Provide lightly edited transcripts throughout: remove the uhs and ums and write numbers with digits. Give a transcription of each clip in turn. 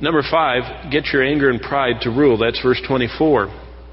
Number 5, get your anger and pride to rule. That's verse 24.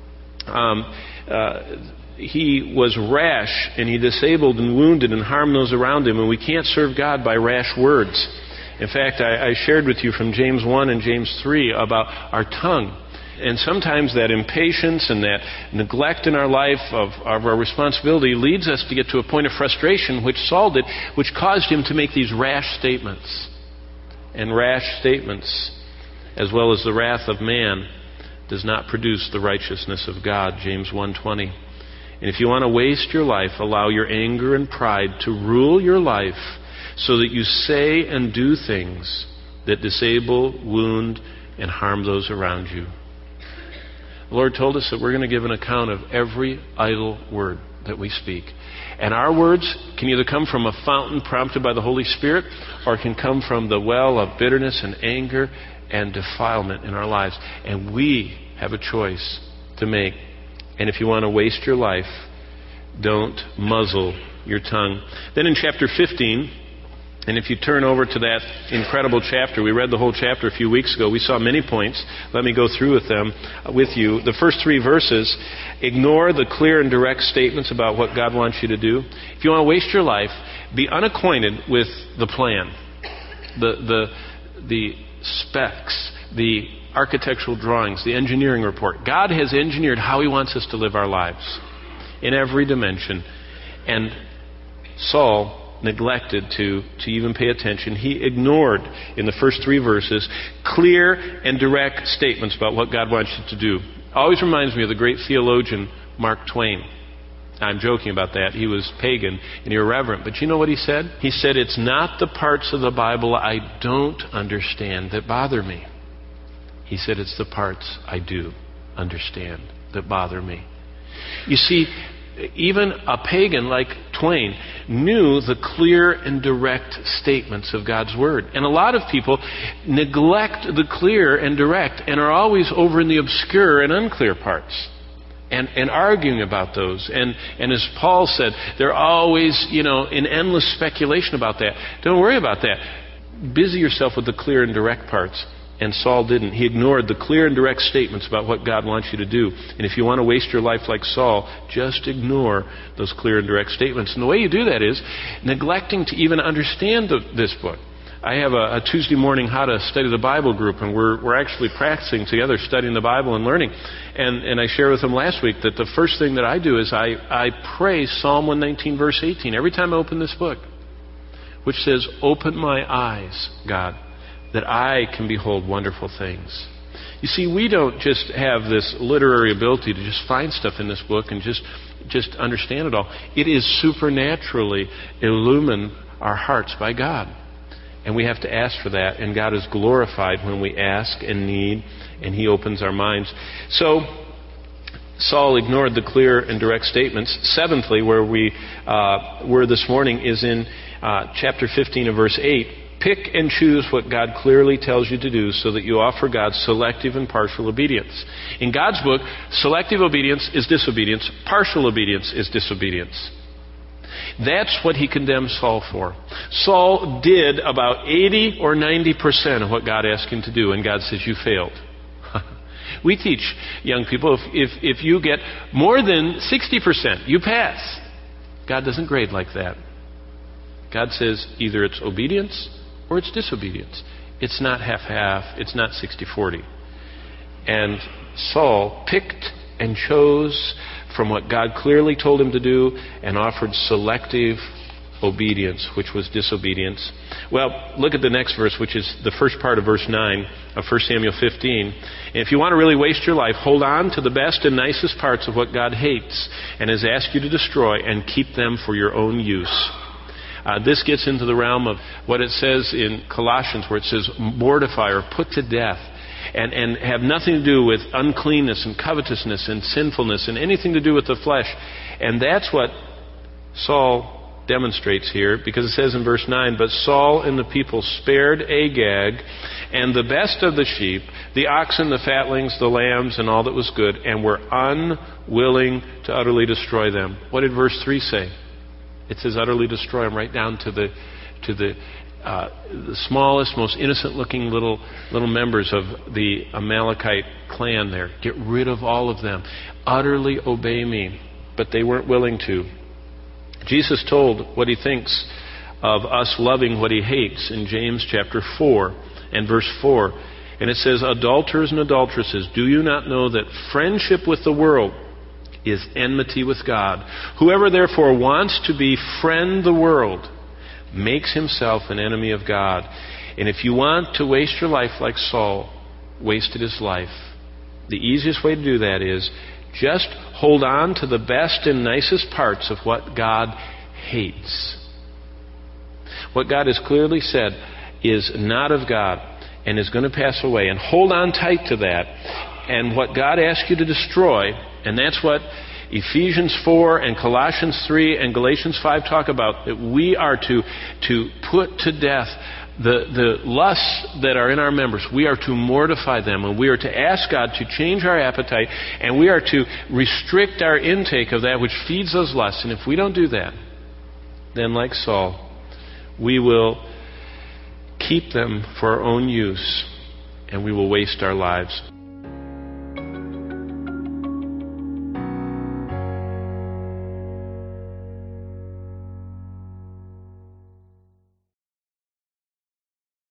He was rash, and he disabled and wounded and harmed those around him, and we can't serve God by rash words. In fact, I shared with you from James 1 and James 3 about our tongue. And sometimes that impatience and that neglect in our life of our responsibility leads us to get to a point of frustration, which Saul did, which caused him to make these rash statements. And rash statements, as well as the wrath of man, does not produce the righteousness of God, James 1:20. And if you want to waste your life, allow your anger and pride to rule your life so that you say and do things that disable, wound, and harm those around you. The Lord told us that we're going to give an account of every idle word that we speak. And our words can either come from a fountain prompted by the Holy Spirit, or it can come from the well of bitterness and anger and defilement in our lives. And we have a choice to make. And if you want to waste your life, don't muzzle your tongue. Then in chapter 15, and if you turn over to that incredible chapter, we read the whole chapter a few weeks ago. We saw many points. Let me go through with them with you. The first 3 verses, ignore the clear and direct statements about what God wants you to do. If you want to waste your life, be unacquainted with the plan, the specs, the architectural drawings, the engineering report. God has engineered how He wants us to live our lives in every dimension. And Saul neglected to even pay attention. He ignored, in the first 3 verses, clear and direct statements about what God wants you to do. Always reminds me of the great theologian Mark Twain. I'm joking about that. He was pagan and irreverent. But you know what he said? He said, it's not the parts of the Bible I don't understand that bother me. He said, it's the parts I do understand that bother me. You see, even a pagan like Twain knew the clear and direct statements of God's Word. And a lot of people neglect the clear and direct and are always over in the obscure and unclear parts and arguing about those. And as Paul said, they're always, in endless speculation about that. Don't worry about that. Busy yourself with the clear and direct parts. And Saul didn't. He ignored the clear and direct statements about what God wants you to do. And if you want to waste your life like Saul, just ignore those clear and direct statements. And the way you do that is neglecting to even understand this book. I have a Tuesday morning how to study the Bible group, and we're actually practicing together, studying the Bible and learning. And I shared with them last week that the first thing that I do is I pray Psalm 119, verse 18, every time I open this book, which says, open my eyes, God, that I can behold wonderful things. You see, we don't just have this literary ability to just find stuff in this book and just understand it all. It is supernaturally illumined our hearts by God. And we have to ask for that, and God is glorified when we ask and need, and He opens our minds. So, Saul ignored the clear and direct statements. Seventhly, where we were this morning, is in chapter 15 of verse 8. Pick and choose what God clearly tells you to do so that you offer God selective and partial obedience. In God's book, selective obedience is disobedience. Partial obedience is disobedience. That's what He condemned Saul for. Saul did about 80 or 90% of what God asked him to do, and God says, you failed. We teach young people, if you get more than 60%, you pass. God doesn't grade like that. God says either it's obedience or it's disobedience. It's not half-half. It's not 60-40. And Saul picked and chose from what God clearly told him to do and offered selective obedience, which was disobedience. Well, look at the next verse, which is the first part of verse 9 of 1 Samuel 15. And if you want to really waste your life, hold on to the best and nicest parts of what God hates and has asked you to destroy, and keep them for your own use. This gets into the realm of what it says in Colossians, where it says mortify or put to death, and have nothing to do with uncleanness and covetousness and sinfulness and anything to do with the flesh. And that's what Saul demonstrates here, because it says in verse 9, but Saul and the people spared Agag and the best of the sheep, the oxen, the fatlings, the lambs, and all that was good, and were unwilling to utterly destroy them. What did verse 3 say? It says utterly destroy them, right down to the the smallest, most innocent-looking little members of the Amalekite clan there. Get rid of all of them. Utterly obey me. But they weren't willing to. Jesus told what he thinks of us loving what he hates in James chapter 4 and verse 4. And it says, adulterers and adulteresses, do you not know that friendship with the world is enmity with God? Whoever therefore wants to befriend the world makes himself an enemy of God. And if you want to waste your life like Saul wasted his life, the easiest way to do that is just hold on to the best and nicest parts of what God hates. What God has clearly said is not of God and is going to pass away. And hold on tight to that. And what God asks you to destroy, and that's what Ephesians 4 and Colossians 3 and Galatians 5 talk about, that we are to put to death the lusts that are in our members. We are to mortify them, and we are to ask God to change our appetite, and we are to restrict our intake of that which feeds those lusts. And if we don't do that, then like Saul, we will keep them for our own use, and we will waste our lives.